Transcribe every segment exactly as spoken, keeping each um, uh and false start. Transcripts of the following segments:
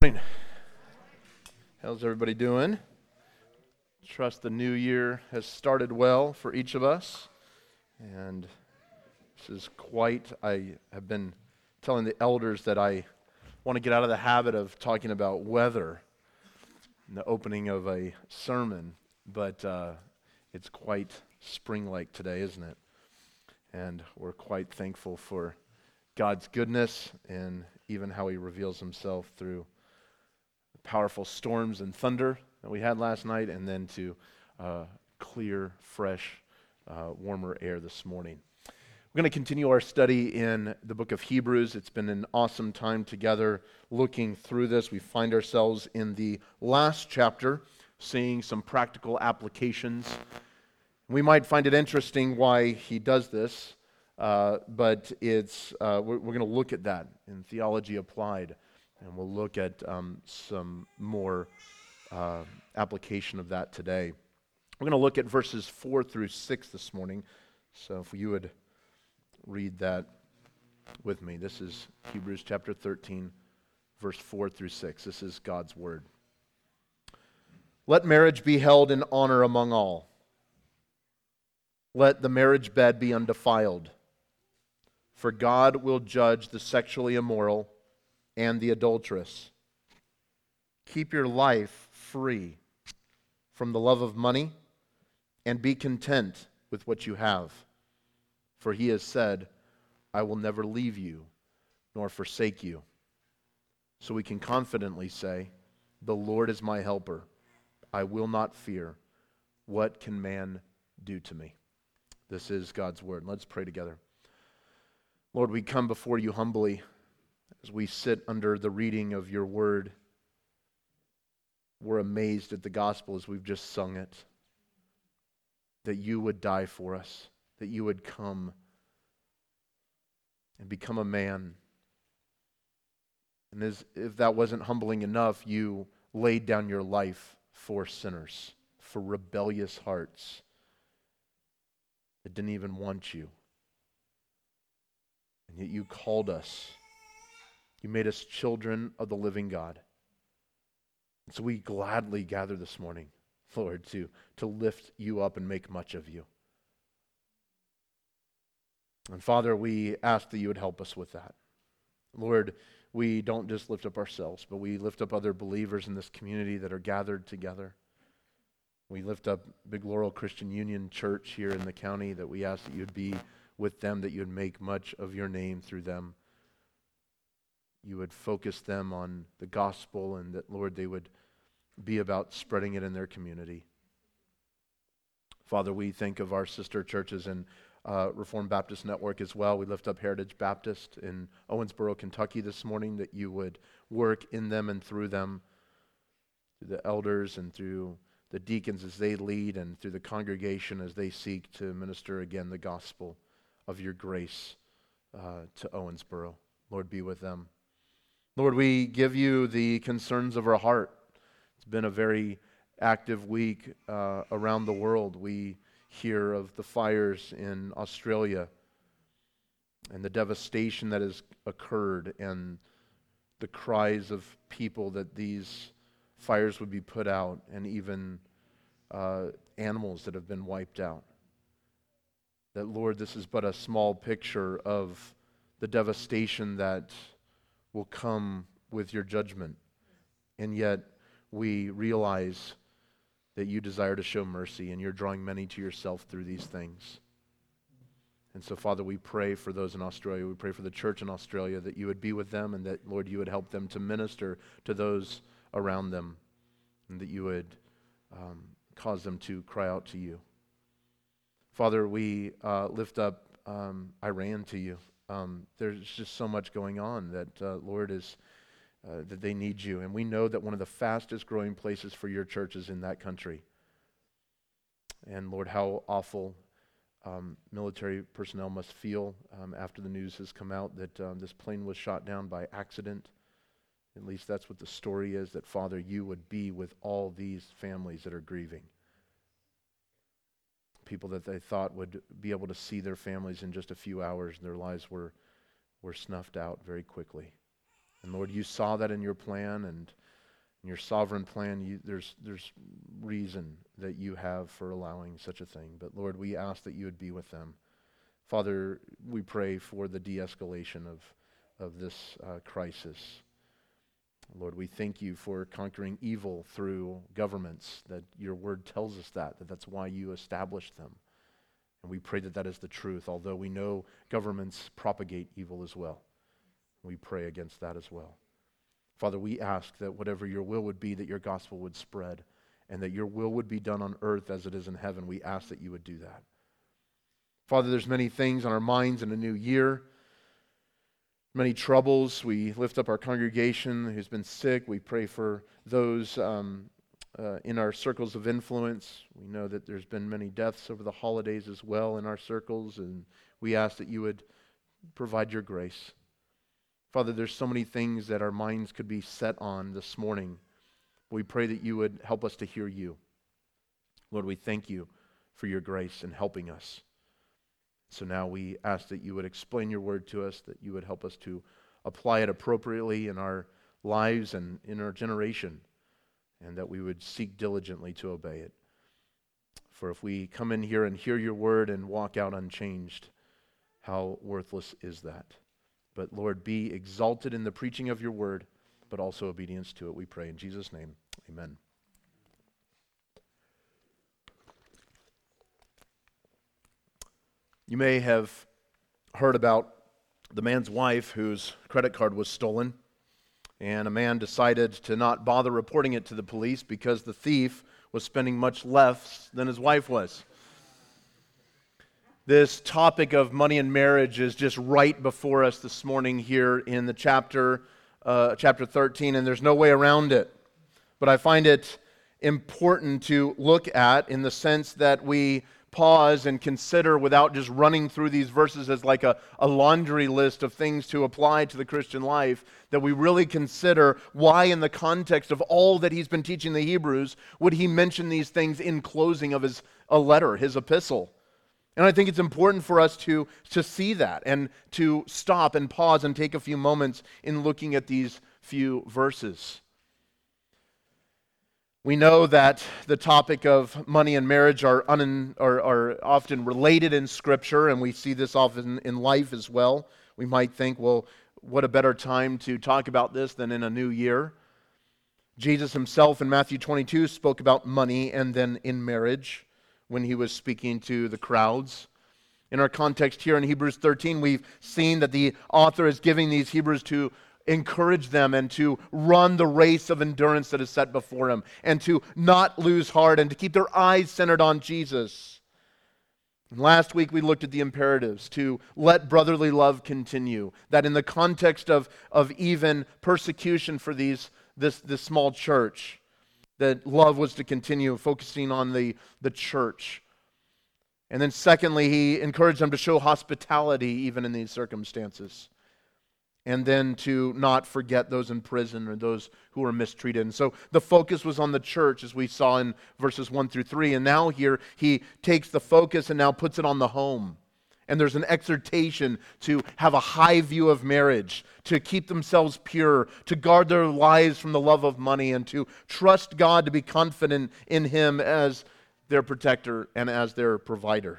Morning. How's everybody doing? Trust the new year has started well for each of us. And this is quite, I have been telling the elders that I want to get out of the habit of talking about weather in the opening of a sermon, but uh, it's quite spring-like today, isn't it? And we're quite thankful for God's goodness and even how He reveals Himself through powerful storms and thunder that we had last night, and then to uh, clear, fresh, uh, warmer air this morning. We're going to continue our study in the book of Hebrews. It's been an awesome time together looking through this. We find ourselves in the last chapter, seeing some practical applications. We might find it interesting why he does this, uh, but it's uh, we're, we're going to look at that in Theology Applied. And we'll look at um, some more uh, application of that today. We're going to look at verses four through six this morning. So if you would read that with me. This is Hebrews chapter thirteen, verse four through six. This is God's word. Let marriage be held in honor among all. Let the marriage bed be undefiled. For God will judge the sexually immoral and the adulteress. Keep your life free from the love of money and be content with what you have. For he has said, I will never leave you nor forsake you. So we can confidently say, the Lord is my helper. I will not fear. What can man do to me? This is God's word. Let's pray together. Lord, we come before you humbly as we sit under the reading of your word. We're amazed at the gospel as we've just sung it, that you would die for us, that you would come and become a man. And as if that wasn't humbling enough, you laid down your life for sinners, for rebellious hearts that didn't even want you. And yet you called us. You made us children of the living God. And so we gladly gather this morning, Lord, to, to lift you up and make much of you. And Father, we ask that you would help us with that. Lord, we don't just lift up ourselves, but we lift up other believers in this community that are gathered together. We lift up Big Laurel Christian Union Church here in the county, that we ask that you'd be with them, that you'd make much of your name through them. You would focus them on the gospel, and that, Lord, they would be about spreading it in their community. Father, we think of our sister churches in uh, Reformed Baptist Network as well. We lift up Heritage Baptist in Owensboro, Kentucky this morning, that you would work in them and through them, through the elders and through the deacons as they lead, and through the congregation as they seek to minister again the gospel of your grace uh, to Owensboro. Lord, be with them. Lord, we give you the concerns of our heart. It's been a very active week uh, around the world. We hear of the fires in Australia and the devastation that has occurred, and the cries of people that these fires would be put out, and even uh, animals that have been wiped out. That, Lord, this is but a small picture of the devastation that will come with your judgment. And yet we realize that you desire to show mercy, and you're drawing many to yourself through these things. And so, Father, we pray for those in Australia. We pray for the church in Australia, that you would be with them, and that, Lord, you would help them to minister to those around them, and that you would um, cause them to cry out to you. Father, we uh, lift up um, Iran to you. Um, there's just so much going on that, uh, Lord, is uh, that they need you. And we know that one of the fastest growing places for your church is in that country. And Lord, how awful um, military personnel must feel um, after the news has come out that um, this plane was shot down by accident. At least that's what the story is, that, Father, you would be with all these families that are grieving. People that they thought would be able to see their families in just a few hours, and their lives were, were snuffed out very quickly. And Lord, you saw that in your plan, and in your sovereign plan, you, there's, there's reason that you have for allowing such a thing. But Lord, we ask that you would be with them. Father, we pray for the de-escalation of, of this uh, crisis. Lord, we thank you for conquering evil through governments, that your word tells us that, that that's why you established them. And we pray that that is the truth, although we know governments propagate evil as well. We pray against that as well. Father, we ask that whatever your will would be, that your gospel would spread, and that your will would be done on earth as it is in heaven. We ask that you would do that. Father, there's many things on our minds in a new year, many troubles. We lift up our congregation who's been sick. We pray for those um, uh, in our circles of influence. We know that there's been many deaths over the holidays as well in our circles, and we ask that you would provide your grace. Father, there's so many things that our minds could be set on this morning. We pray that you would help us to hear you. Lord, we thank you for your grace in helping us. So now we ask that you would explain your word to us, that you would help us to apply it appropriately in our lives and in our generation, and that we would seek diligently to obey it. For if we come in here and hear your word and walk out unchanged, how worthless is that? But Lord, be exalted in the preaching of your word, but also obedience to it, we pray in Jesus' name. Amen. You may have heard about the man's wife whose credit card was stolen, and a man decided to not bother reporting it to the police because the thief was spending much less than his wife was. This topic of money and marriage is just right before us this morning here in the chapter, uh, chapter thirteen, and there's no way around it. But I find it important to look at in the sense that we pause and consider without just running through these verses as like a, a laundry list of things to apply to the Christian life, that we really consider why in the context of all that he's been teaching the Hebrews would he mention these things in closing of his a letter, his epistle. And I think it's important for us to, to see that and to stop and pause and take a few moments in looking at these few verses. We know that the topic of money and marriage are, un, are, are often related in Scripture, and we see this often in life as well. We might think, well, what a better time to talk about this than in a new year. Jesus himself in Matthew twenty-two spoke about money and then in marriage when he was speaking to the crowds. In our context here in Hebrews thirteen, we've seen that the author is giving these Hebrews to encourage them and to run the race of endurance that is set before them, and to not lose heart and to keep their eyes centered on Jesus. And last week we looked at the imperatives to let brotherly love continue, that in the context of, of even persecution for these this, this small church, that love was to continue, focusing on the, the church. And then secondly, he encouraged them to show hospitality even in these circumstances. And then to not forget those in prison or those who were mistreated. And so the focus was on the church, as we saw in verses one through three. And now here he takes the focus and now puts it on the home. And there's an exhortation to have a high view of marriage, to keep themselves pure, to guard their lives from the love of money, and to trust God, to be confident in Him as their protector and as their provider.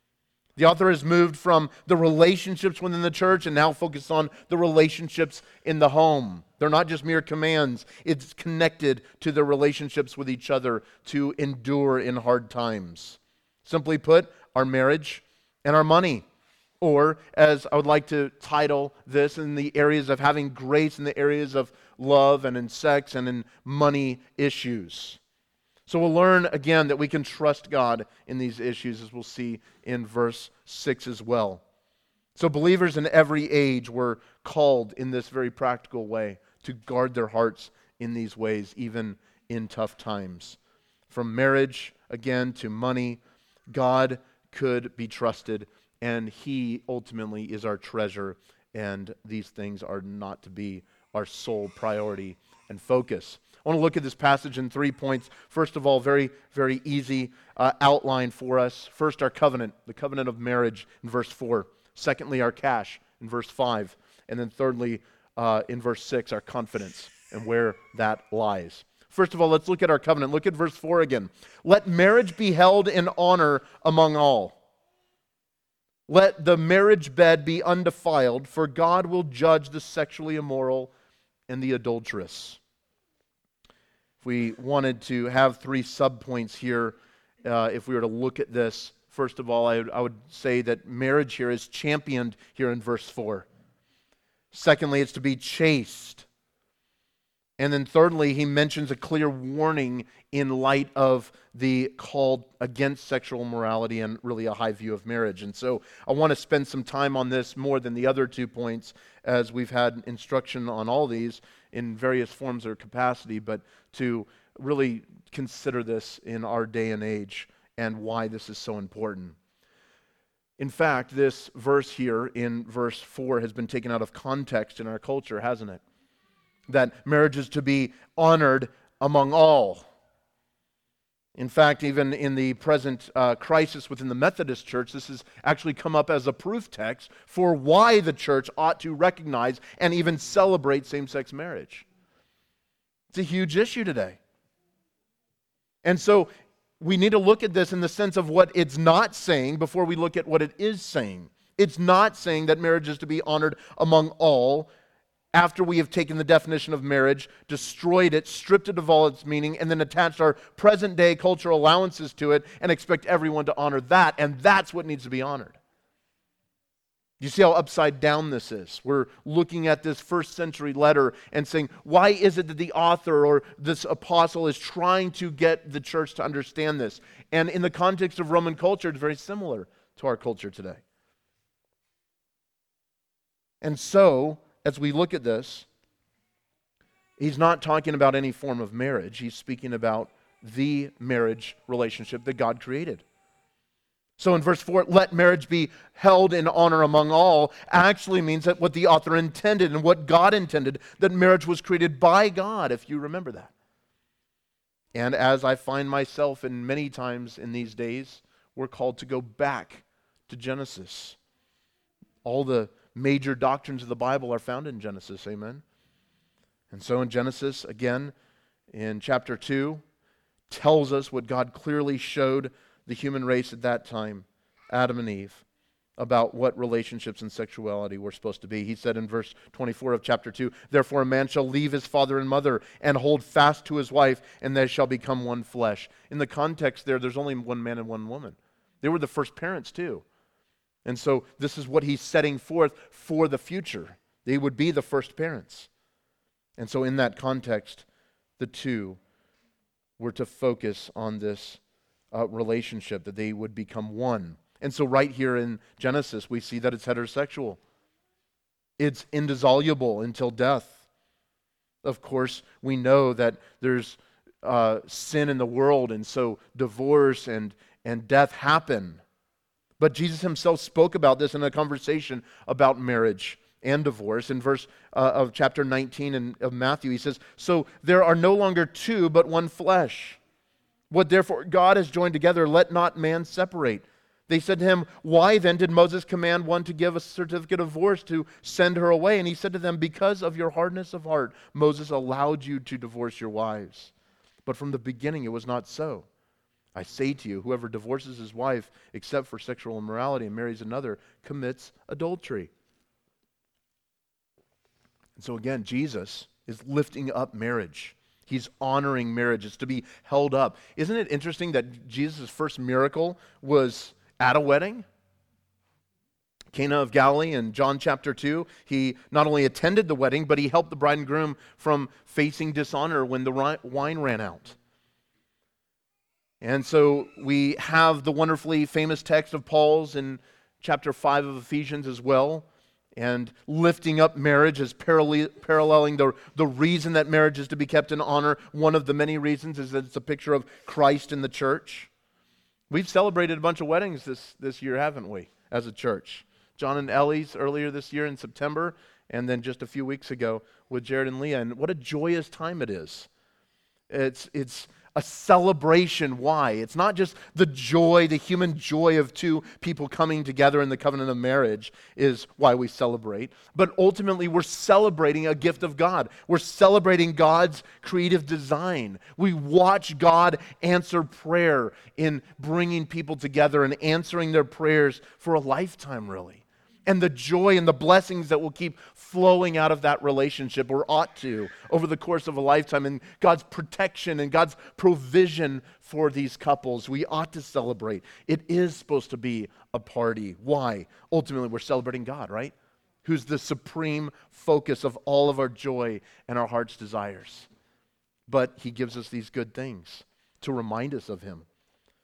The author has moved from the relationships within the church and now focused on the relationships in the home. They're not just mere commands. It's connected to the relationships with each other to endure in hard times. Simply put, our marriage and our money. Or, as I would like to title this, in the areas of having grace, in the areas of love and in sex and in money issues. So we'll learn again that we can trust God in these issues, as we'll see in verse six as well. So believers in every age were called in this very practical way to guard their hearts in these ways, even in tough times. From marriage, again, to money, God could be trusted, and He ultimately is our treasure, and these things are not to be our sole priority and focus. I want to look at this passage in three points. First of all, very, very easy uh, outline for us. First, our covenant, the covenant of marriage in verse four. Secondly, our cash in verse five. And then thirdly, uh, in verse six, our confidence and where that lies. First of all, let's look at our covenant. Look at verse four again. Let marriage be held in honor among all. Let the marriage bed be undefiled, for God will judge the sexually immoral and the adulterous. If we wanted to have three subpoints here, uh, if we were to look at this, first of all, I would, I would say that marriage here is championed here in verse four. Secondly, it's to be chaste. And then thirdly, he mentions a clear warning in light of the call against sexual immorality and really a high view of marriage. And so I want to spend some time on this more than the other two points, as we've had instruction on all these in various forms or capacity, but to really consider this in our day and age and why this is so important. In fact, this verse here in verse four has been taken out of context in our culture, hasn't it? That marriage is to be honored among all. In fact, even in the present uh, crisis within the Methodist Church, this has actually come up as a proof text for why the church ought to recognize and even celebrate same-sex marriage. It's a huge issue today. And so we need to look at this in the sense of what it's not saying before we look at what it is saying. It's not saying that marriage is to be honored among all, after we have taken the definition of marriage, destroyed it, stripped it of all its meaning, and then attached our present-day cultural allowances to it and expect everyone to honor that, and that's what needs to be honored. You see how upside down this is? We're looking at this first century letter and saying, why is it that the author or this apostle is trying to get the church to understand this? And in the context of Roman culture, it's very similar to our culture today. And so, as we look at this, he's not talking about any form of marriage. He's speaking about the marriage relationship that God created. So in verse four, let marriage be held in honor among all, actually means that what the author intended and what God intended, that marriage was created by God, if you remember that. And as I find myself in many times in these days, we're called to go back to Genesis. All the major doctrines of the Bible are found in Genesis, amen? And so in Genesis, again, in chapter two, tells us what God clearly showed the human race at that time, Adam and Eve, about what relationships and sexuality were supposed to be. He said in verse twenty-four of chapter two, therefore a man shall leave his father and mother and hold fast to his wife, and they shall become one flesh. In the context there, there's only one man and one woman. They were the first parents too. And so this is what he's setting forth for the future. They would be the first parents. And so in that context, the two were to focus on this uh, relationship, that they would become one. And so right here in Genesis, we see that it's heterosexual. It's indissoluble until death. Of course, we know that there's uh, sin in the world, and so divorce and, and death happen. But Jesus himself spoke about this in a conversation about marriage and divorce. In verse uh, of chapter nineteen in, of Matthew, he says, so there are no longer two, but one flesh. What therefore God has joined together, let not man separate. They said to him, why then did Moses command one to give a certificate of divorce to send her away? And he said to them, because of your hardness of heart, Moses allowed you to divorce your wives. But from the beginning it was not so. I say to you, whoever divorces his wife except for sexual immorality and marries another commits adultery. And so again, Jesus is lifting up marriage. He's honoring marriage. It's to be held up. Isn't it interesting that Jesus' first miracle was at a wedding? Cana of Galilee in John chapter two, he not only attended the wedding, but he helped the bride and groom from facing dishonor when the wine ran out. And so we have the wonderfully famous text of Paul's in chapter five of Ephesians as well, and lifting up marriage as parallel, paralleling the, the reason that marriage is to be kept in honor. One of the many reasons is that it's a picture of Christ in the church. We've celebrated a bunch of weddings this, this year, haven't we, as a church? John and Ellie's earlier this year in September, and then just a few weeks ago with Jared and Leah. And what a joyous time it is. It's, it's a celebration. Why? It's not just the joy, the human joy of two people coming together in the covenant of marriage is why we celebrate, but ultimately we're celebrating a gift of God. We're celebrating God's creative design. We watch God answer prayer in bringing people together and answering their prayers for a lifetime, really. And the joy and the blessings that will keep flowing out of that relationship, or ought to, over the course of a lifetime, and God's protection and God's provision for these couples. We ought to celebrate. It is supposed to be a party. Why? Ultimately, we're celebrating God, right? Who's the supreme focus of all of our joy and our heart's desires. But He gives us these good things to remind us of Him.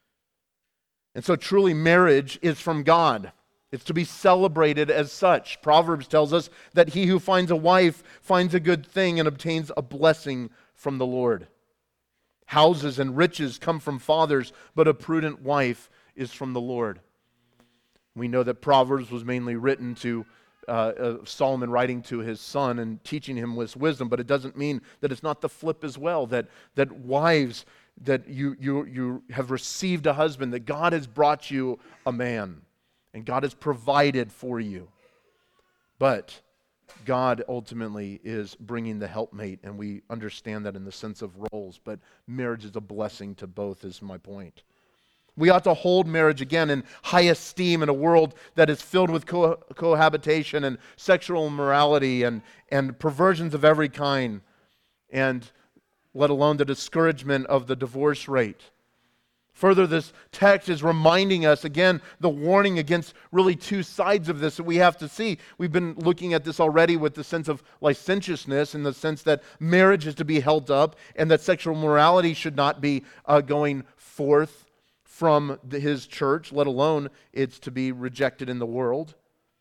And so truly, marriage is from God. It's to be celebrated as such. Proverbs tells us that he who finds a wife finds a good thing and obtains a blessing from the Lord. Houses and riches come from fathers, but a prudent wife is from the Lord. We know that Proverbs was mainly written to uh, uh, Solomon writing to his son and teaching him with wisdom, but it doesn't mean that it's not the flip as well, that, that wives, that you, you, you have received a husband, that God has brought you a man. And God has provided for you. But God ultimately is bringing the helpmate, and we understand that in the sense of roles. But marriage is a blessing to both, is my point. We ought to hold marriage, again, in high esteem in a world that is filled with co- cohabitation and sexual immorality and, and perversions of every kind, and let alone the discouragement of the divorce rate. Further, this text is reminding us, again, the warning against really two sides of this that we have to see. We've been looking at this already with the sense of licentiousness, in the sense that marriage is to be held up and that sexual morality should not be uh, going forth from the, His church, let alone it's to be rejected in the world.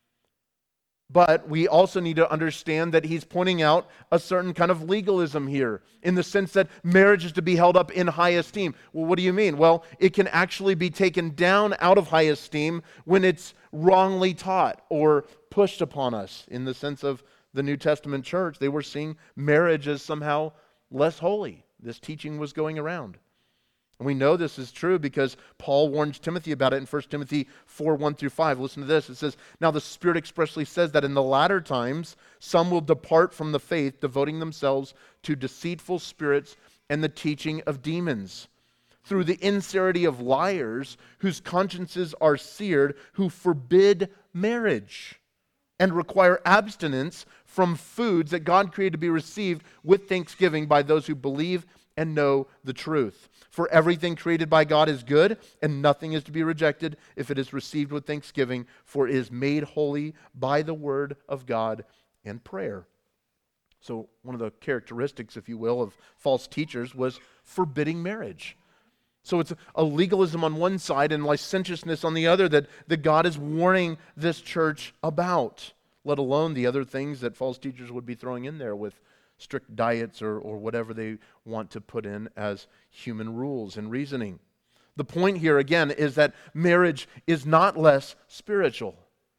But we also need to understand that he's pointing out a certain kind of legalism here, in the sense that marriage is to be held up in high esteem. Well, what do you mean? Well, it can actually be taken down out of high esteem when it's wrongly taught or pushed upon us. In the sense of the New Testament church, they were seeing marriage as somehow less holy. This teaching was going around. And we know this is true because Paul warns Timothy about it in First Timothy four, one through five. Listen to this. It says, "Now the Spirit expressly says that in the latter times some will depart from the faith, devoting themselves to deceitful spirits and the teaching of demons, through the insincerity of liars, whose consciences are seared, who forbid marriage and require abstinence from foods that God created to be received with thanksgiving by those who believe and know the truth. For everything created by God is good, and nothing is to be rejected if it is received with thanksgiving, for it is made holy by the word of God and prayer." So one of the characteristics, if you will, of false teachers was forbidding marriage. So it's a legalism on one side and licentiousness on the other that, that God is warning this church about, let alone the other things that false teachers would be throwing in there with strict diets or, or whatever they want to put in as human rules and reasoning. The point here, again, is that marriage is not less spiritual.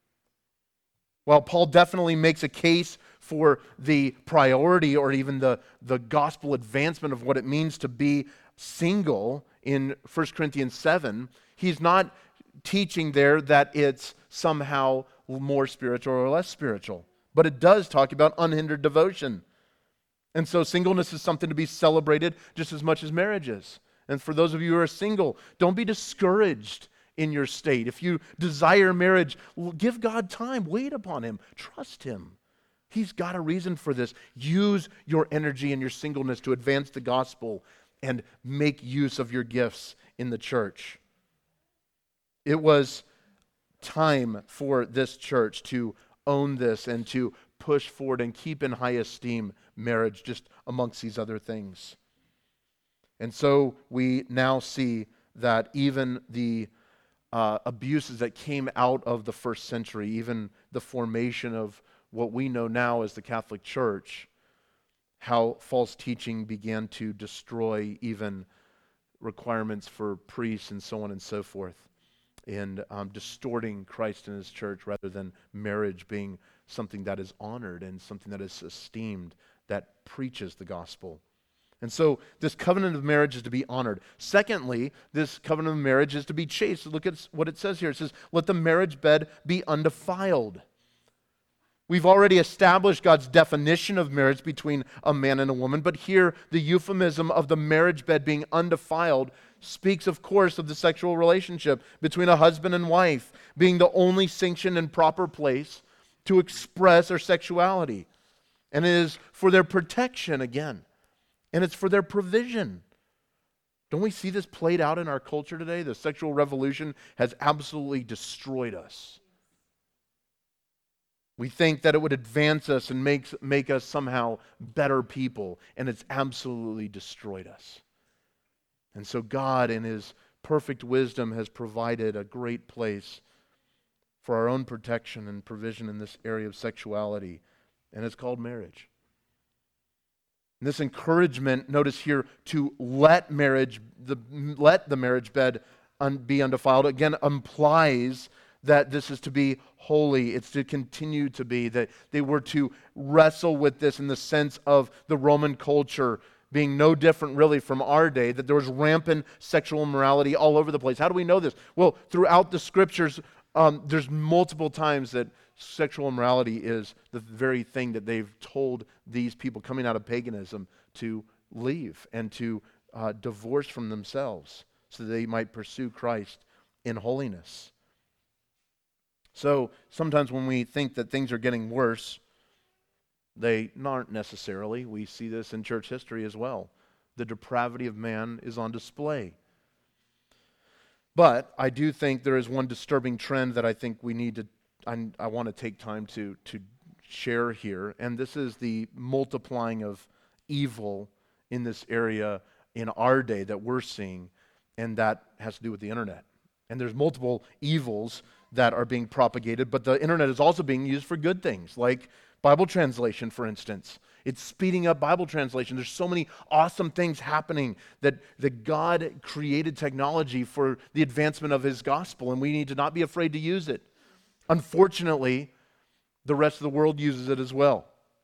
While Paul definitely makes a case for the priority or even the, the gospel advancement of what it means to be single in First Corinthians seven, he's not teaching there that it's somehow more spiritual or less spiritual. But it does talk about unhindered devotion. And so singleness is something to be celebrated just as much as marriage is. And for those of you who are single, don't be discouraged in your state. If you desire marriage, give God time. Wait upon Him. Trust Him. He's got a reason for this. Use your energy and your singleness to advance the gospel and make use of your gifts in the church. It was time for this church to own this and to push forward and keep in high esteem marriage just amongst these other things. And so we now see that even the uh, abuses that came out of the first century, even the formation of what we know now as the Catholic Church, how false teaching began to destroy even requirements for priests and so on and so forth, and um, distorting Christ and His church rather than marriage being something that is honored and something that is esteemed, that preaches the gospel. And so this covenant of marriage is to be honored. Secondly, this covenant of marriage is to be chaste. Look at what it says here. It says, let the marriage bed be undefiled. We've already established God's definition of marriage between a man and a woman, but here the euphemism of the marriage bed being undefiled speaks, of course, of the sexual relationship between a husband and wife being the only sanctioned and proper place to express their sexuality. And it is for their protection again. And it's for their provision. Don't we see this played out in our culture today? The sexual revolution has absolutely destroyed us. We think that it would advance us and make, make us somehow better people, and it's absolutely destroyed us. And so God, in His perfect wisdom, has provided a great place for our own protection and provision in this area of sexuality, and it's called marriage. And this encouragement, notice here, to let marriage, the, let the marriage bed un, be undefiled, again implies that this is to be holy. It's to continue to be, that they were to wrestle with this in the sense of the Roman culture being no different really from our day, that there was rampant sexual immorality all over the place. How do we know this? Well, throughout the scriptures, um, there's multiple times that sexual immorality is the very thing that they've told these people coming out of paganism to leave and to uh, divorce from themselves so that they might pursue Christ in holiness. So sometimes when we think that things are getting worse, they aren't necessarily. We see this in church history as well. The depravity of man is on display. But I do think there is one disturbing trend that I think we need to I, I want to take time to, to share here, and this is the multiplying of evil in this area in our day that we're seeing, and that has to do with the internet. And there's multiple evils that are being propagated, but the internet is also being used for good things, like Bible translation, for instance. It's speeding up Bible translation. There's so many awesome things happening that, that God created technology for the advancement of His gospel, and we need to not be afraid to use it. Unfortunately, the rest of the world uses it as well.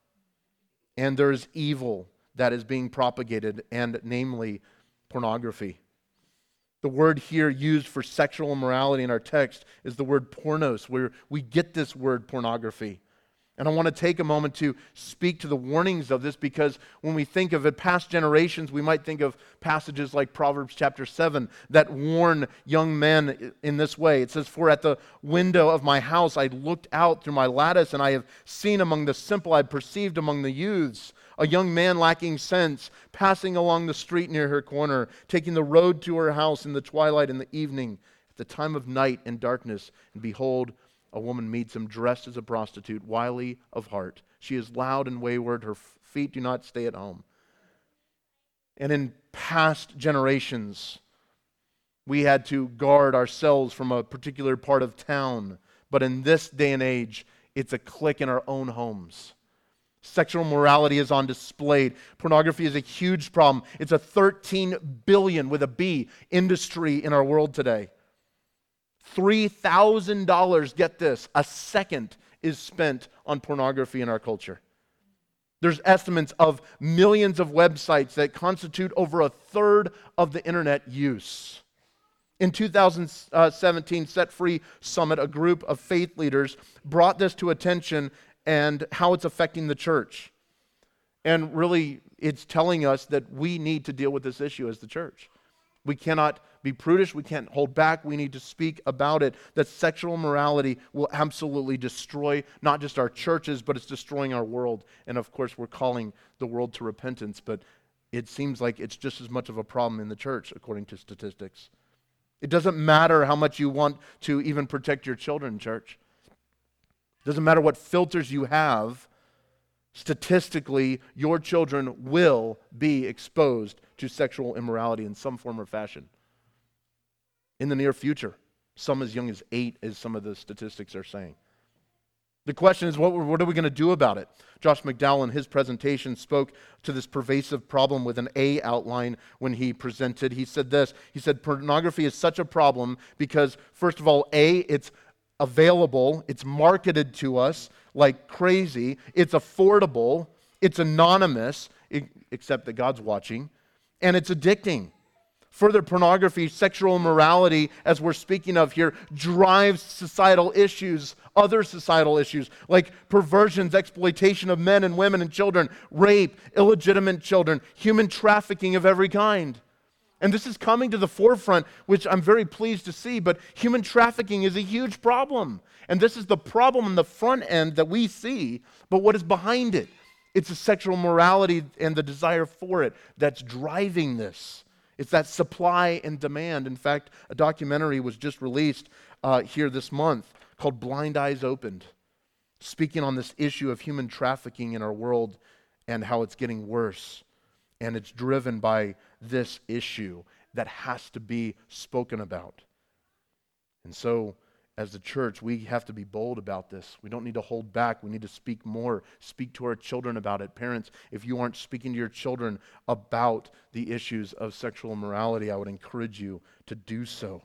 And there's evil that is being propagated, and namely pornography. The word here used for sexual immorality in our text is the word pornos, where we get this word pornography. And I want to take a moment to speak to the warnings of this, because when we think of it, past generations, we might think of passages like Proverbs chapter seven that warn young men in this way. It says, "For at the window of my house I looked out through my lattice, and I have seen among the simple, I have perceived among the youths, a young man lacking sense, passing along the street near her corner, taking the road to her house in the twilight and the evening, at the time of night and darkness, and behold, a woman meets him dressed as a prostitute, wily of heart. She is loud and wayward. Her feet do not stay at home." And in past generations, we had to guard ourselves from a particular part of town. But in this day and age, it's a click in our own homes. Sexual morality is on display. Pornography is a huge problem. It's a thirteen billion with a B industry in our world today. three thousand dollars, get this, a second is spent on pornography in our culture. There's estimates of millions of websites that constitute over a third of the internet use. In two thousand seventeen, Set Free Summit, a group of faith leaders, brought this to attention and how it's affecting the church. And really, it's telling us that we need to deal with this issue as the church. We cannot be prudish. We can't hold back. We need to speak about it. That sexual morality will absolutely destroy not just our churches, but it's destroying our world. And of course, we're calling the world to repentance, but it seems like it's just as much of a problem in the church, according to statistics. It doesn't matter how much you want to even protect your children, church. It doesn't matter what filters you have. Statistically, your children will be exposed to sexual immorality in some form or fashion in the near future. Some as young as eight, as some of the statistics are saying. The question is, what, what are we going to do about it? Josh McDowell in his presentation spoke to this pervasive problem with an A outline when he presented. He said this, he said, pornography is such a problem because, first of all, A, it's available, it's marketed to us like crazy, it's affordable, it's anonymous, it, except that God's watching, and it's addicting. Further, pornography, sexual immorality, as we're speaking of here, drives societal issues, other societal issues, like perversions, exploitation of men and women and children, rape, illegitimate children, human trafficking of every kind. And this is coming to the forefront, which I'm very pleased to see, but human trafficking is a huge problem. And this is the problem on the front end that we see, but what is behind it? It's the sexual morality and the desire for it that's driving this. It's that supply and demand. In fact, a documentary was just released uh, here this month called Blind Eyes Opened, speaking on this issue of human trafficking in our world and how it's getting worse. And it's driven by this issue that has to be spoken about. And so, as the church, we have to be bold about this. We don't need to hold back. We need to speak more. Speak to our children about it. Parents, if you aren't speaking to your children about the issues of sexual immorality, I would encourage you to do so.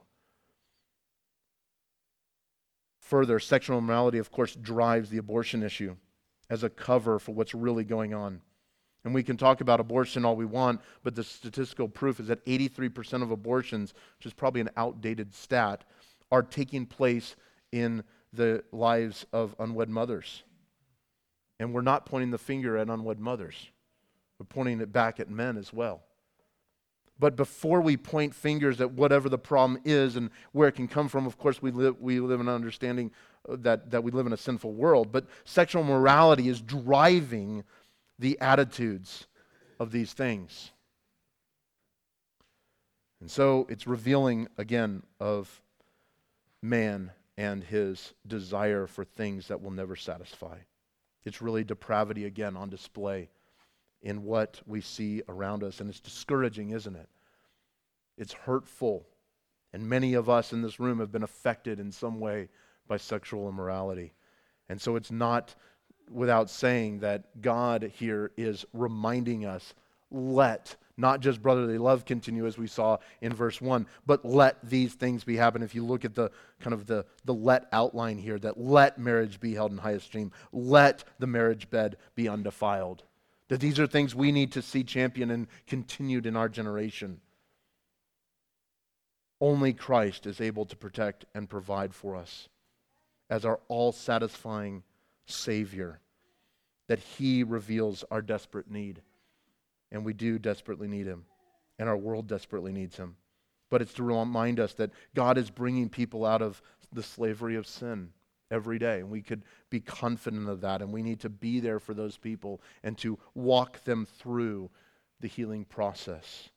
Further, sexual immorality, of course, drives the abortion issue as a cover for what's really going on. And we can talk about abortion all we want, but the statistical proof is that eighty-three percent of abortions, which is probably an outdated stat, are taking place in the lives of unwed mothers. And we're not pointing the finger at unwed mothers. We're pointing it back at men as well. But before we point fingers at whatever the problem is and where it can come from, of course we live we live in an understanding that, that we live in a sinful world. But sexual morality is driving the attitudes of these things. And so it's revealing, again, of man and his desire for things that will never satisfy. It's really depravity again on display in what we see around us, and it's discouraging, isn't it? It's hurtful, and many of us in this room have been affected in some way by sexual immorality. And so it's not without saying that God here is reminding us, let not just brotherly love continue as we saw in verse one, but let these things be happen. If you look at the kind of the, the let outline here, that let marriage be held in high esteem, let the marriage bed be undefiled. That these are things we need to see championed and continued in our generation. Only Christ is able to protect and provide for us as our all-satisfying Savior, that He reveals our desperate need. And we do desperately need Him. And our world desperately needs Him. But it's to remind us that God is bringing people out of the slavery of sin every day. And we could be confident of that. And we need to be there for those people and to walk them through the healing process.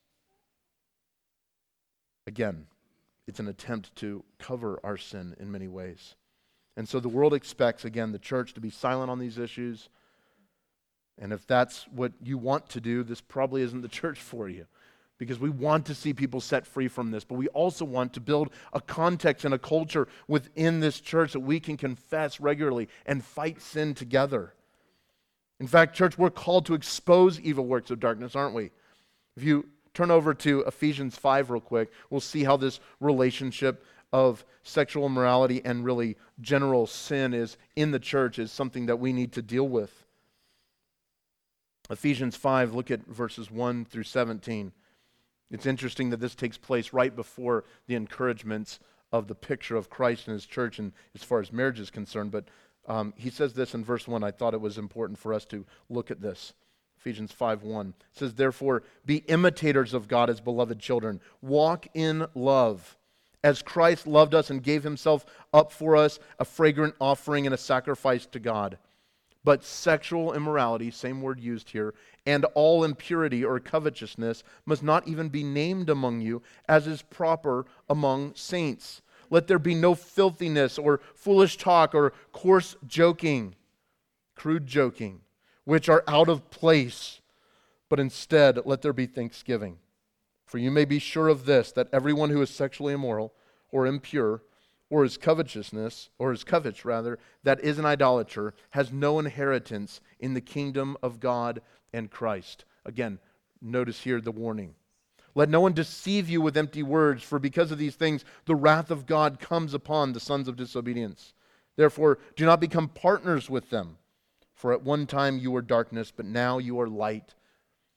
Again, it's an attempt to cover our sin in many ways. And so the world expects, again, the church to be silent on these issues. And if that's what you want to do, this probably isn't the church for you. Because we want to see people set free from this, but we also want to build a context and a culture within this church that we can confess regularly and fight sin together. In fact, church, we're called to expose evil works of darkness, aren't we? If you turn over to Ephesians five real quick, we'll see how this relationship of sexual immorality and really general sin is in the church is something that we need to deal with. Ephesians five, look at verses one through seventeen. It's interesting that this takes place right before the encouragements of the picture of Christ and His church and as far as marriage is concerned. But um, he says this in verse one. I thought it was important for us to look at this. Ephesians five one. It says, therefore, be imitators of God as beloved children. Walk in love, as Christ loved us and gave Himself up for us, a fragrant offering and a sacrifice to God. But sexual immorality, same word used here, and all impurity or covetousness must not even be named among you, as is proper among saints. Let there be no filthiness or foolish talk or coarse joking, crude joking, which are out of place, but instead let there be thanksgiving. For you may be sure of this, that everyone who is sexually immoral or impure or is covetousness, or is covetous rather, that is an idolater, has no inheritance in the kingdom of God and Christ. Again, notice here the warning. Let no one deceive you with empty words, for because of these things the wrath of God comes upon the sons of disobedience. Therefore, do not become partners with them. For at one time you were darkness, but now you are light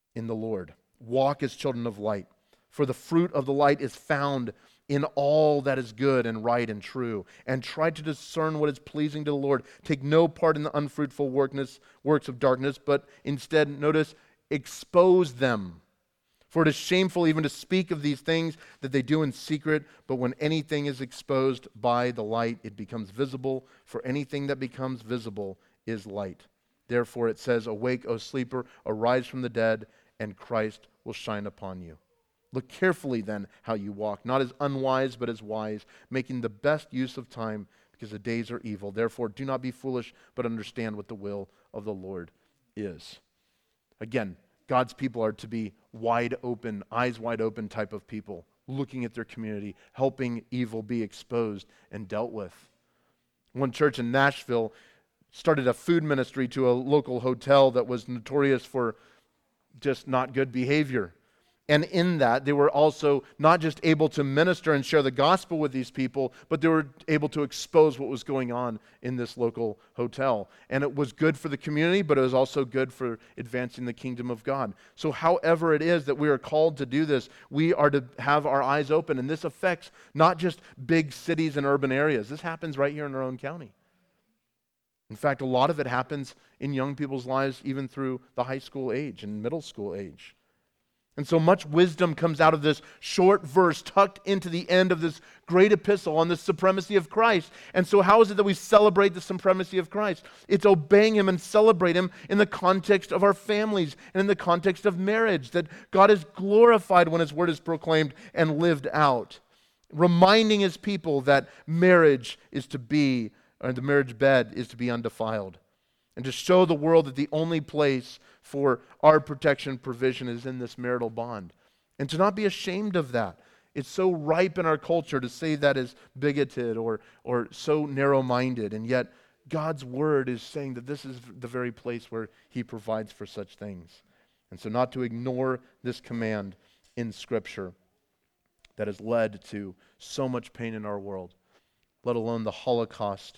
in the Lord. Walk as children of light, for the fruit of the light is found in all that is good and right and true, and try to discern what is pleasing to the Lord. Take no part in the unfruitful workness, works of darkness, but instead, notice, expose them. For it is shameful even to speak of these things that they do in secret, but when anything is exposed by the light, it becomes visible, for anything that becomes visible is light. Therefore it says, awake, O sleeper, arise from the dead, and Christ will shine upon you. Look carefully then how you walk, not as unwise, but as wise, making the best use of time, because the days are evil. Therefore do not be foolish, but understand what the will of the Lord is. Again, God's people are to be wide open, eyes wide open type of people, looking at their community, helping evil be exposed and dealt with. One church in Nashville started a food ministry to a local hotel that was notorious for just not good behavior. And in that, they were also not just able to minister and share the gospel with these people, but they were able to expose what was going on in this local hotel. And it was good for the community, but it was also good for advancing the kingdom of God. So however it is that we are called to do this, we are to have our eyes open. And this affects not just big cities and urban areas. This happens right here in our own county. In fact, a lot of it happens in young people's lives, even through the high school age and middle school age. And so much wisdom comes out of this short verse tucked into the end of this great epistle on the supremacy of Christ. And so how is it that we celebrate the supremacy of Christ? It's obeying Him and celebrate Him in the context of our families and in the context of marriage, that God is glorified when His word is proclaimed and lived out. Reminding His people that marriage is to be, or the marriage bed is to be undefiled. And to show the world that the only place for our protection provision is in this marital bond. And to not be ashamed of that. It's so ripe in our culture to say that is bigoted or, or so narrow-minded. And yet God's word is saying that this is the very place where He provides for such things. And so not to ignore this command in Scripture that has led to so much pain in our world, let alone the Holocaust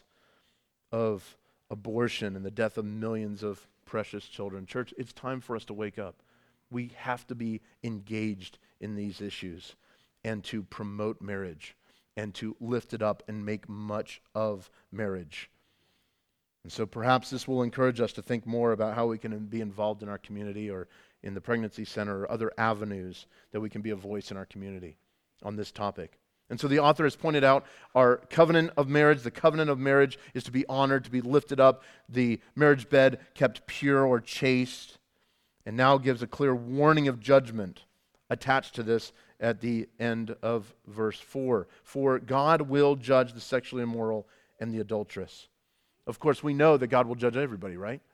of abortion and the death of millions of precious children. Church, it's time for us to wake up. We have to be engaged in these issues and to promote marriage and to lift it up and make much of marriage. And so perhaps this will encourage us to think more about how we can be involved in our community or in the pregnancy center or other avenues that we can be a voice in our community on this topic. And so the author has pointed out our covenant of marriage. The covenant of marriage is to be honored, to be lifted up, the marriage bed kept pure or chaste, and now gives a clear warning of judgment attached to this at the end of verse four. For God will judge the sexually immoral and the adulteress. Of course, we know that God will judge everybody, right?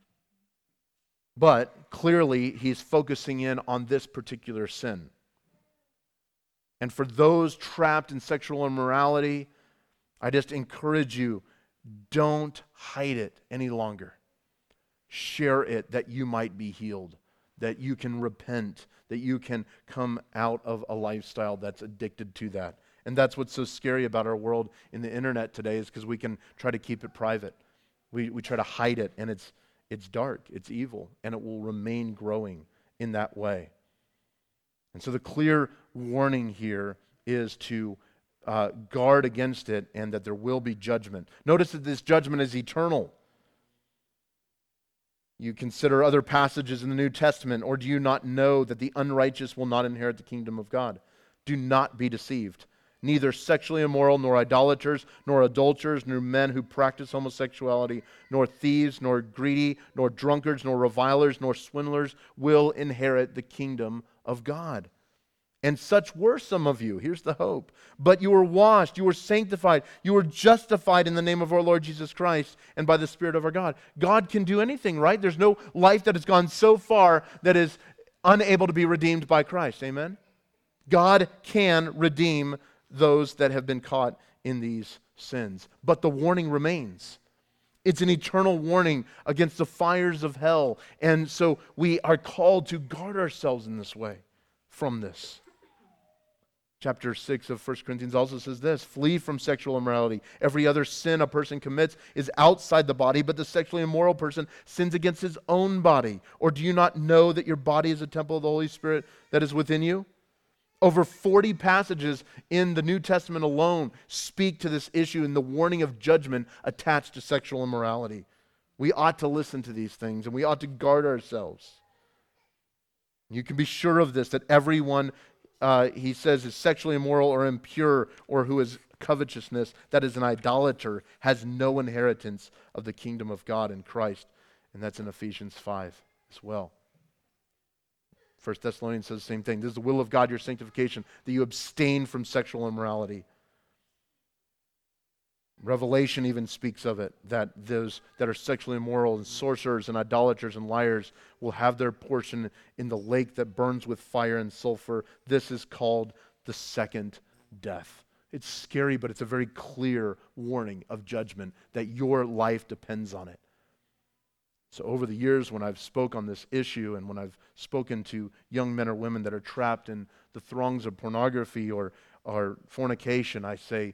But clearly, He's focusing in on this particular sin. And for those trapped in sexual immorality, I just encourage you, don't hide it any longer. Share it that you might be healed, that you can repent, that you can come out of a lifestyle that's addicted to that. And that's what's so scary about our world in the internet today, is because we can try to keep it private. We we try to hide it, and it's it's dark, it's evil, and it will remain growing in that way. And so the clear warning here is to uh, guard against it, and that there will be judgment. Notice that this judgment is eternal. You consider other passages in the New Testament, or do you not know that the unrighteous will not inherit the kingdom of God? Do not be deceived. Neither sexually immoral, nor idolaters, nor adulterers, nor men who practice homosexuality, nor thieves, nor greedy, nor drunkards, nor revilers, nor swindlers will inherit the kingdom of God. And such were some of you. Here's the hope. But you were washed, you were sanctified, you were justified in the name of our Lord Jesus Christ and by the Spirit of our God. God can do anything, right? There's no life that has gone so far that is unable to be redeemed by Christ. Amen? God can redeem those that have been caught in these sins. But the warning remains. It's an eternal warning against the fires of hell. And so we are called to guard ourselves in this way from this. Chapter six of First Corinthians also says this: flee from sexual immorality. Every other sin a person commits is outside the body, but the sexually immoral person sins against his own body. Or do you not know that your body is a temple of the Holy Spirit that is within you? Over forty passages in the New Testament alone speak to this issue and the warning of judgment attached to sexual immorality. We ought to listen to these things, and we ought to guard ourselves. You can be sure of this, that everyone, uh, he says, is sexually immoral or impure, or who is covetousness, that is an idolater, has no inheritance of the kingdom of God in Christ. And that's in Ephesians five as well. First Thessalonians says the same thing. This is the will of God, your sanctification, that you abstain from sexual immorality. Revelation even speaks of it, that those that are sexually immoral and sorcerers and idolaters and liars will have their portion in the lake that burns with fire and sulfur. This is called the second death. It's scary, but it's a very clear warning of judgment, that your life depends on it. So over the years, when I've spoke on this issue, and when I've spoken to young men or women that are trapped in the throngs of pornography or, or fornication, I say,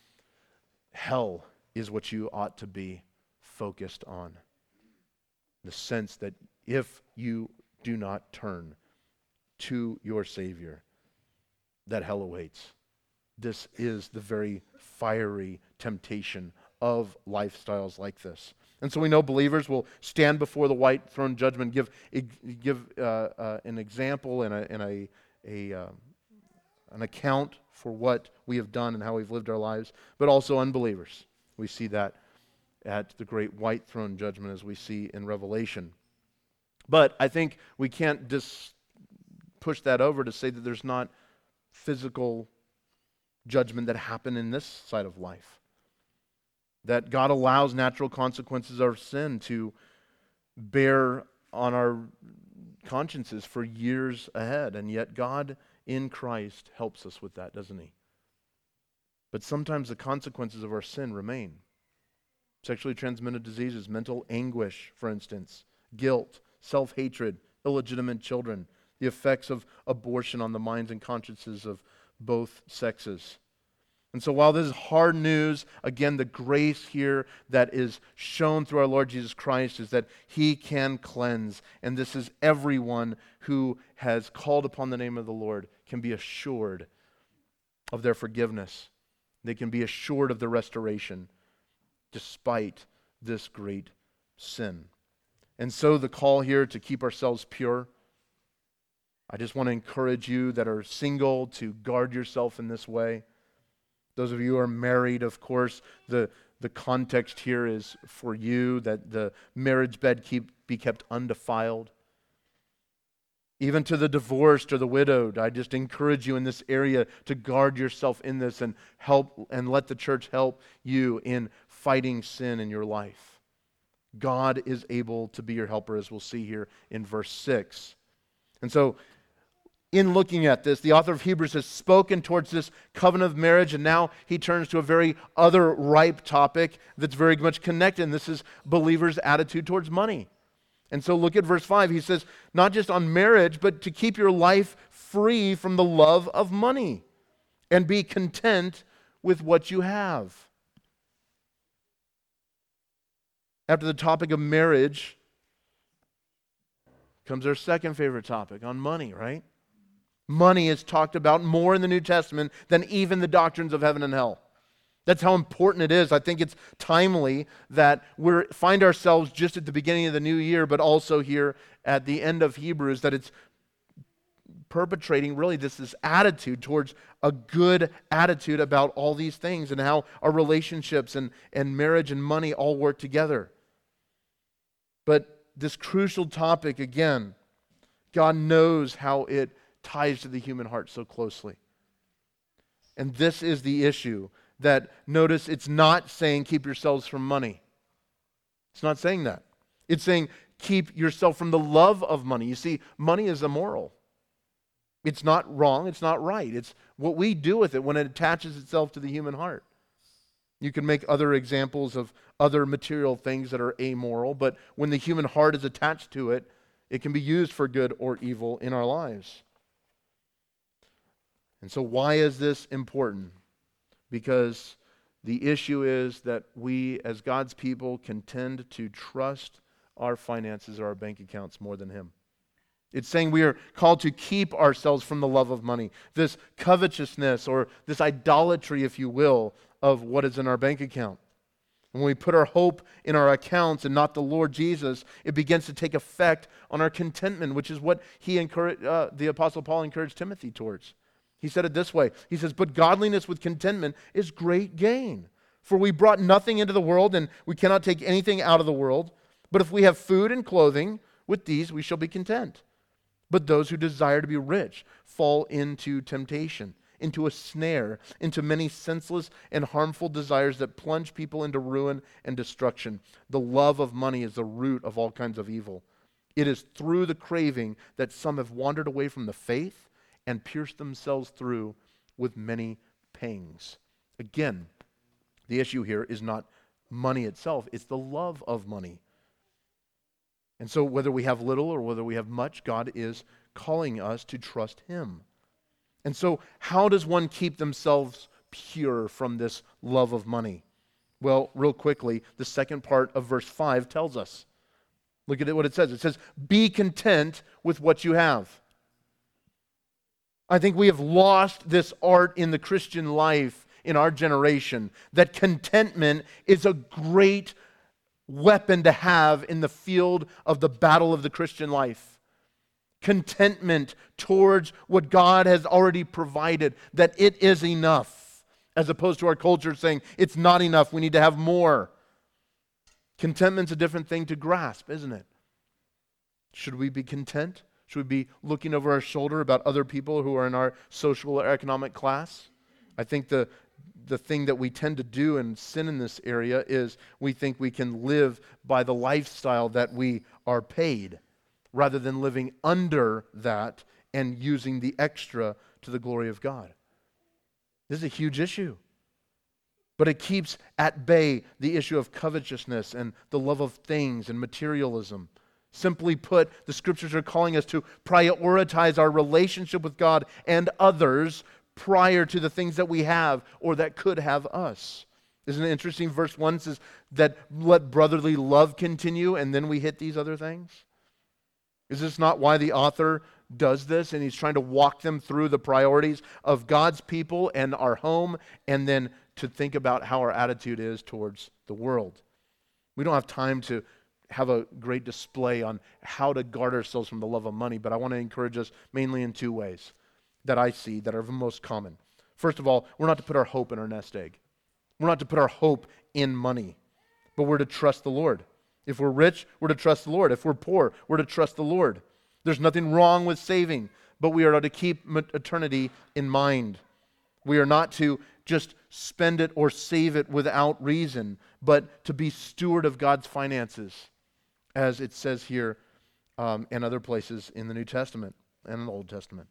hell is what you ought to be focused on. The sense that if you do not turn to your Savior, that hell awaits. This is the very fiery temptation of lifestyles like this. And so we know believers will stand before the white throne judgment, give give uh, uh, an example and a, and a, a uh, an account for what we have done and how we've lived our lives, but also unbelievers. We see that at the great white throne judgment, as we see in Revelation. But I think we can't just push that over to say that there's not physical judgment that happen in this side of life. That God allows natural consequences of sin to bear on our consciences for years ahead. And yet God in Christ helps us with that, doesn't He? But sometimes the consequences of our sin remain. Sexually transmitted diseases, mental anguish, for instance, guilt, self-hatred, illegitimate children, the effects of abortion on the minds and consciences of both sexes. And so while this is hard news, again, the grace here that is shown through our Lord Jesus Christ is that He can cleanse. And this is everyone who has called upon the name of the Lord can be assured of their forgiveness. They can be assured of their restoration despite this great sin. And so the call here to keep ourselves pure, I just want to encourage you that are single to guard yourself in this way. Those of you who are married, of course, the, the context here is for you that the marriage bed keep, be kept undefiled. Even to the divorced or the widowed, I just encourage you in this area to guard yourself in this and help and let the church help you in fighting sin in your life. God is able to be your helper, as we'll see here in verse six. And so, in looking at this, the author of Hebrews has spoken towards this covenant of marriage, and now he turns to a very other ripe topic that's very much connected, and this is believers' attitude towards money. And so look at verse five. He says, not just on marriage, but to keep your life free from the love of money and be content with what you have. After the topic of marriage comes our second favorite topic on money, right? Money is talked about more in the New Testament than even the doctrines of heaven and hell. That's how important it is. I think it's timely that we find ourselves just at the beginning of the new year, but also here at the end of Hebrews, that it's perpetrating really this, this attitude towards a good attitude about all these things and how our relationships and, and marriage and money all work together. But this crucial topic, again, God knows how it ties to the human heart so closely. And this is the issue that, notice, it's not saying keep yourselves from money. It's not saying that. It's saying keep yourself from the love of money. You see, money is immoral. It's not wrong. It's not right. It's what we do with it when it attaches itself to the human heart. You can make other examples of other material things that are amoral, but when the human heart is attached to it, it can be used for good or evil in our lives. And so why is this important? Because the issue is that we, as God's people, can tend to trust our finances or our bank accounts more than Him. It's saying we are called to keep ourselves from the love of money, this covetousness or this idolatry, if you will, of what is in our bank account. When we put our hope in our accounts and not the Lord Jesus, it begins to take effect on our contentment, which is what he encouraged, uh, the Apostle Paul encouraged Timothy towards. He said it this way. He says, "But godliness with contentment is great gain. For we brought nothing into the world, and we cannot take anything out of the world. But if we have food and clothing, with these we shall be content. But those who desire to be rich fall into temptation, into a snare, into many senseless and harmful desires that plunge people into ruin and destruction. The love of money is the root of all kinds of evil. It is through the craving that some have wandered away from the faith and pierced themselves through with many pangs." Again, the issue here is not money itself, it's the love of money. And so whether we have little or whether we have much, God is calling us to trust Him. And so how does one keep themselves pure from this love of money? Well, real quickly, the second part of verse five tells us. Look at what it says. It says, "Be content with what you have." I think we have lost this art in the Christian life in our generation, that contentment is a great weapon to have in the field of the battle of the Christian life. Contentment towards what God has already provided, that it is enough, as opposed to our culture saying it's not enough, we need to have more. Contentment's a different thing to grasp, isn't it? Should we be content? Should we be looking over our shoulder about other people who are in our social or economic class? I think the the thing that we tend to do and sin in this area is we think we can live by the lifestyle that we are paid, rather than living under that and using the extra to the glory of God. This is a huge issue. But it keeps at bay the issue of covetousness and the love of things and materialism. Simply put, the Scriptures are calling us to prioritize our relationship with God and others prior to the things that we have or that could have us. Isn't it interesting? Verse one says that let brotherly love continue, and then we hit these other things. Is this not why the author does this? And he's trying to walk them through the priorities of God's people and our home, and then to think about how our attitude is towards the world. We don't have time to have a great display on how to guard ourselves from the love of money, but I want to encourage us mainly in two ways that I see that are the most common. First of all, we're not to put our hope in our nest egg. We're not to put our hope in money, but we're to trust the Lord. If we're rich, we're to trust the Lord. If we're poor, we're to trust the Lord. There's nothing wrong with saving, but we are to keep eternity in mind. We are not to just spend it or save it without reason, but to be steward of God's finances, as it says here um, and other places in the New Testament and in the Old Testament.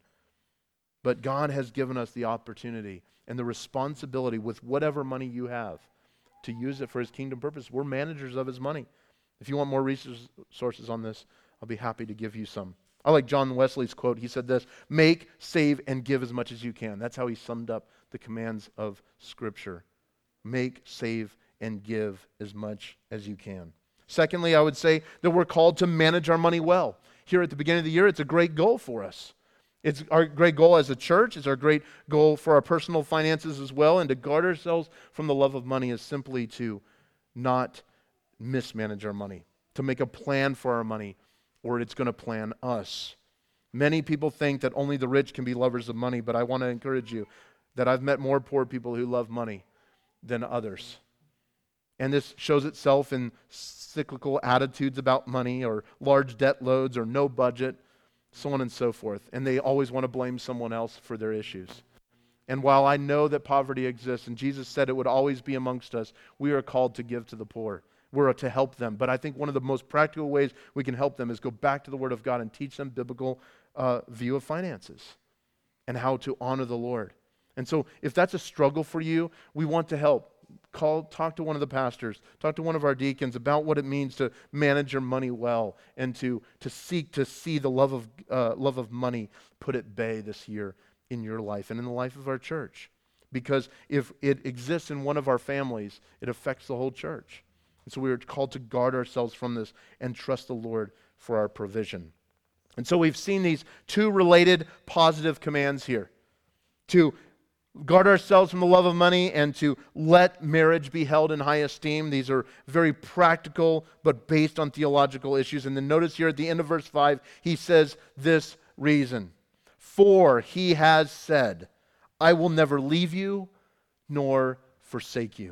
But God has given us the opportunity and the responsibility with whatever money you have to use it for His kingdom purpose. We're managers of His money. If you want more resources on this, I'll be happy to give you some. I like John Wesley's quote. He said this: "Make, save, and give as much as you can." That's how he summed up the commands of Scripture. Make, save, and give as much as you can. Secondly, I would say that we're called to manage our money well. Here at the beginning of the year, it's a great goal for us. It's our great goal as a church. It's our great goal for our personal finances as well. And to guard ourselves from the love of money is simply to not mismanage our money, to make a plan for our money, or it's going to plan us. Many people think that only the rich can be lovers of money, but I want to encourage you that I've met more poor people who love money than others. And this shows itself in cyclical attitudes about money, or large debt loads, or no budget, so on and so forth. And they always want to blame someone else for their issues. And while I know that poverty exists, and Jesus said it would always be amongst us, we are called to give to the poor. We're to help them. But I think one of the most practical ways we can help them is go back to the Word of God and teach them biblical uh, view of finances and how to honor the Lord. And so if that's a struggle for you, we want to help. Call, talk to one of the pastors, talk to one of our deacons about what it means to manage your money well and to, to seek to see the love of uh, love of money put at bay this year in your life and in the life of our church. Because if it exists in one of our families, it affects the whole church. And so we are called to guard ourselves from this and trust the Lord for our provision. And so we've seen these two related positive commands here. To guard ourselves from the love of money and to let marriage be held in high esteem. These are very practical but based on theological issues. And then notice here at the end of verse five, he says this reason. For he has said, I will never leave you nor forsake you.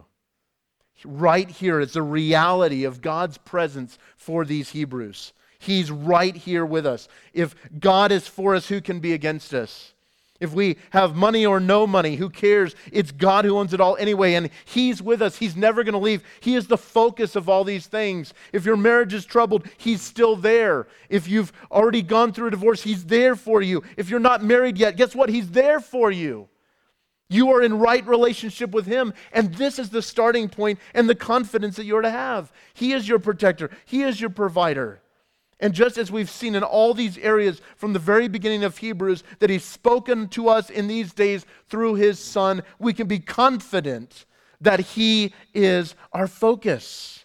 Right here is the reality of God's presence for these Hebrews. He's right here with us. If God is for us, who can be against us? If we have money or no money, who cares? It's God who owns it all anyway, and He's with us. He's never going to leave. He is the focus of all these things. If your marriage is troubled, He's still there. If you've already gone through a divorce, He's there for you. If you're not married yet, guess what? He's there for you. You are in right relationship with Him, and this is the starting point and the confidence that you're to have. He is your protector. He is your provider. And just as we've seen in all these areas from the very beginning of Hebrews that He's spoken to us in these days through His Son, we can be confident that He is our focus,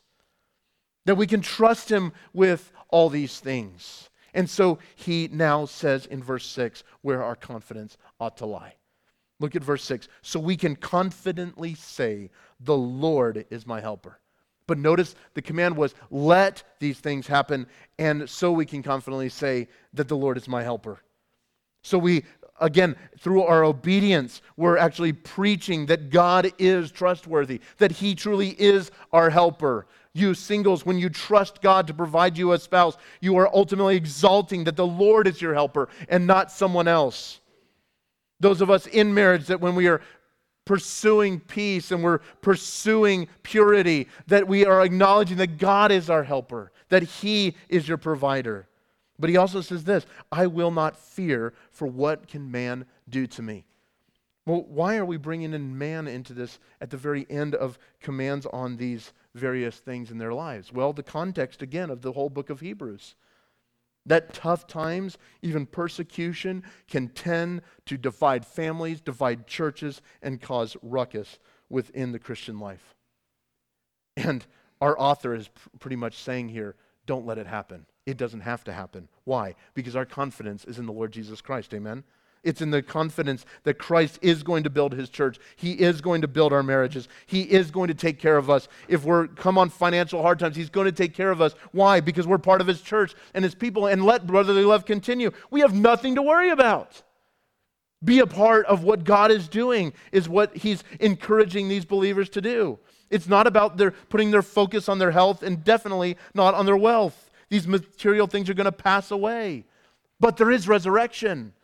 that we can trust Him with all these things. And so He now says in verse six where our confidence ought to lie. Look at verse six. So we can confidently say, the Lord is my helper. But notice the command was, let these things happen, and so we can confidently say that the Lord is my helper. So we, again, through our obedience, we're actually preaching that God is trustworthy, that He truly is our helper. You singles, when you trust God to provide you a spouse, you are ultimately exalting that the Lord is your helper and not someone else. Those of us in marriage, that when we are pursuing peace and we're pursuing purity, that we are acknowledging that God is our helper, that He is your provider. But He also says this, I will not fear, for what can man do to me? Well, why are we bringing in man into this at the very end of commands on these various things in their lives? Well, the context, again, of the whole book of Hebrews. That tough times, even persecution, can tend to divide families, divide churches, and cause ruckus within the Christian life. And our author is pr- pretty much saying here, don't let it happen. It doesn't have to happen. Why? Because our confidence is in the Lord Jesus Christ. Amen? It's in the confidence that Christ is going to build His church. He is going to build our marriages. He is going to take care of us. If we're come on financial hard times, He's going to take care of us. Why? Because we're part of His church and His people, and let brotherly love continue. We have nothing to worry about. Be a part of what God is doing is what He's encouraging these believers to do. It's not about their putting their focus on their health, and definitely not on their wealth. These material things are going to pass away. But there is resurrection.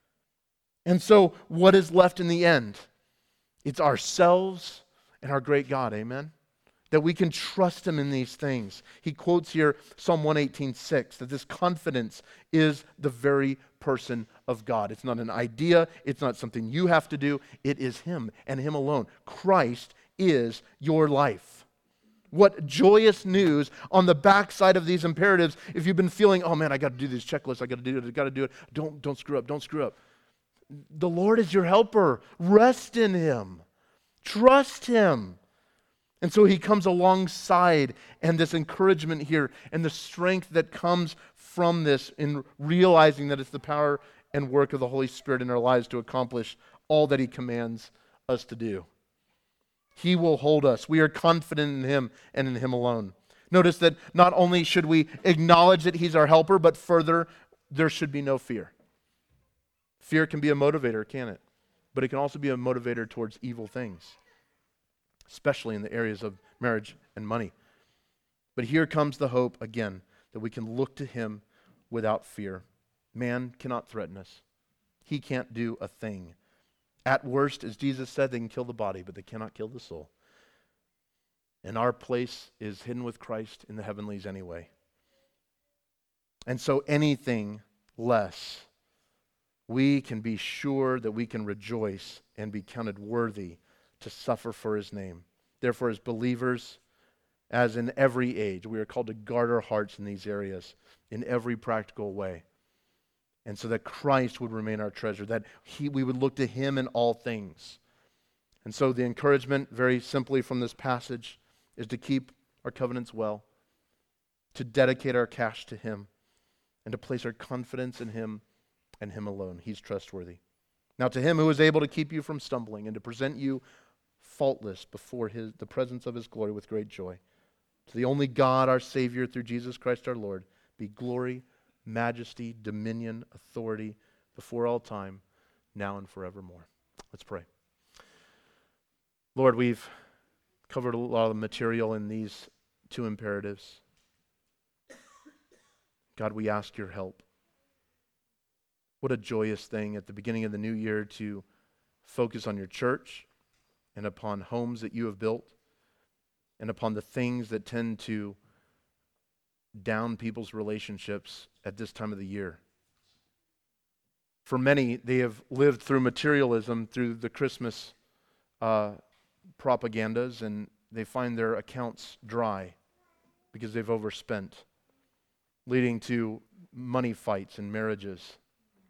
And so what is left in the end? It's ourselves and our great God, amen? That we can trust Him in these things. He quotes here Psalm one eighteen six, that this confidence is the very person of God. It's not an idea, it's not something you have to do, it is Him and Him alone. Christ is your life. What joyous news on the backside of these imperatives. If you've been feeling, oh man, I got to do these checklists, I got to do it, I got to do it. Don't, don't screw up, don't screw up. The Lord is your helper. Rest in Him. Trust Him. And so He comes alongside, and this encouragement here and the strength that comes from this in realizing that it's the power and work of the Holy Spirit in our lives to accomplish all that He commands us to do. He will hold us. We are confident in Him and in Him alone. Notice that not only should we acknowledge that He's our helper, but further, there should be no fear. Fear can be a motivator, can't it? But it can also be a motivator towards evil things, especially in the areas of marriage and money. But here comes the hope again, that we can look to Him without fear. Man cannot threaten us. He can't do a thing. At worst, as Jesus said, they can kill the body, but they cannot kill the soul. And our place is hidden with Christ in the heavenlies anyway. And so anything less, we can be sure that we can rejoice and be counted worthy to suffer for His name. Therefore, as believers, as in every age, we are called to guard our hearts in these areas in every practical way. and so that Christ would remain our treasure, that he, we would look to him in all things. And so the encouragement, very simply from this passage, is to keep our covenants well, to dedicate our cash to him, and to place our confidence in him and him alone. He's trustworthy. Now to him who is able to keep you from stumbling and to present you faultless before his, the presence of his glory with great joy, to the only God, our Savior, through Jesus Christ our Lord, be glory, majesty, dominion, authority before all time, now and forevermore. Let's pray. Lord, we've covered a lot of material in these two imperatives. God, we ask your help. What a joyous thing at the beginning of the new year to focus on your church and upon homes that you have built and upon the things that tend to down people's relationships at this time of the year. For many, they have lived through materialism, through the Christmas uh, propagandas, and they find their accounts dry because they've overspent, leading to money fights and marriages.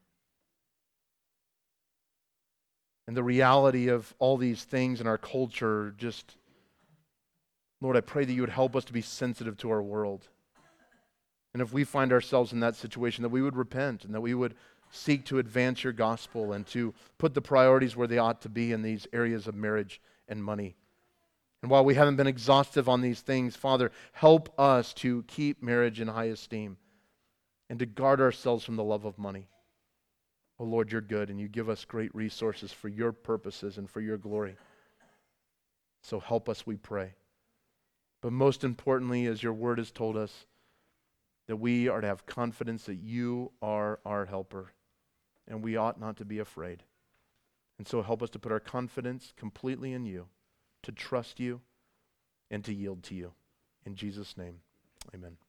And the reality of all these things in our culture, just, Lord, I pray that you would help us to be sensitive to our world. And if we find ourselves in that situation, that we would repent and that we would seek to advance your gospel and to put the priorities where they ought to be in these areas of marriage and money. And while we haven't been exhaustive on these things, Father, help us to keep marriage in high esteem and to guard ourselves from the love of money. Oh Lord, you're good and you give us great resources for your purposes and for your glory. So help us, we pray. But most importantly, as your word has told us, that we are to have confidence that you are our helper and we ought not to be afraid. And so help us to put our confidence completely in you, to trust you and to yield to you. In Jesus' name, amen.